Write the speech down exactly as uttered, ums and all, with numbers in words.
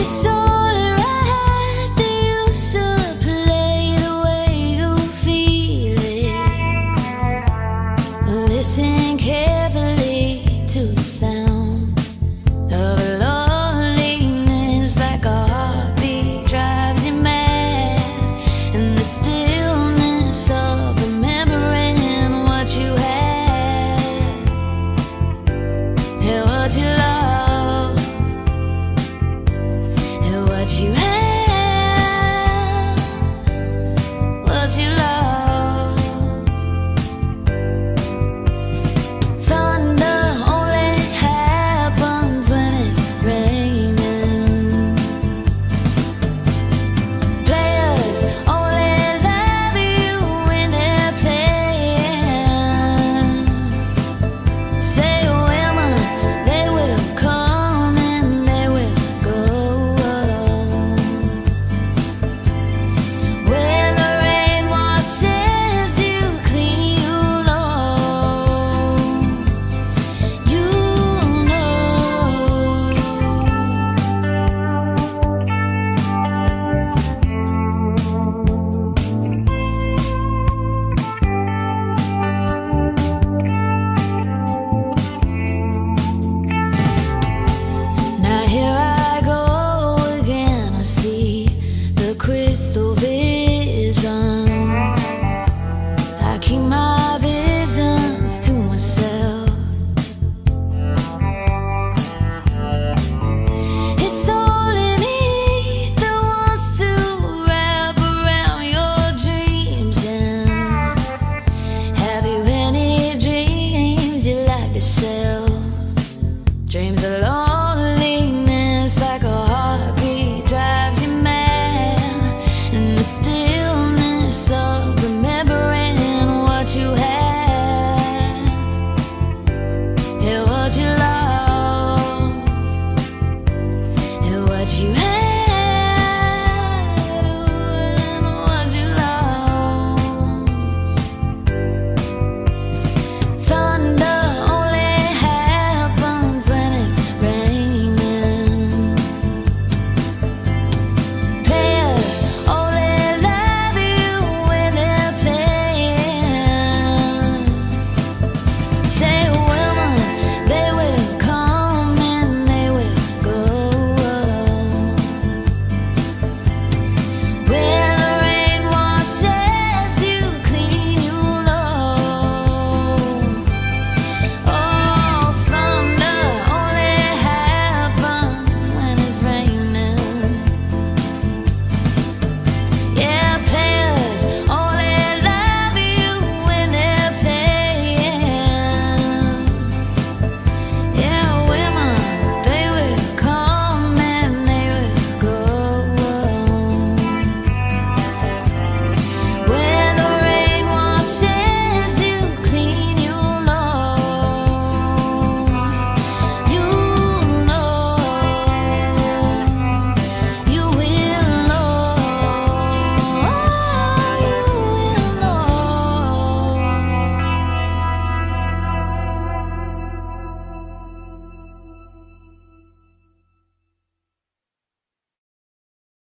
It's only right that you should play the way you feel it. Listen carefully to the sound of loneliness, like a heartbeat drives you mad, and the stillness of remembering what you had and what you love and what you had, what you lost. Thunder only happens when it's raining. Players only love you when they're playing. Say women, they will come and they will go. When the rain washes you clean, you know, you know. Now here I go again. I see the crystal visions. I keep my visions to myself. It's only me that wants to wrap around your dreams. And have you any dreams you like to sell? Dreams alone.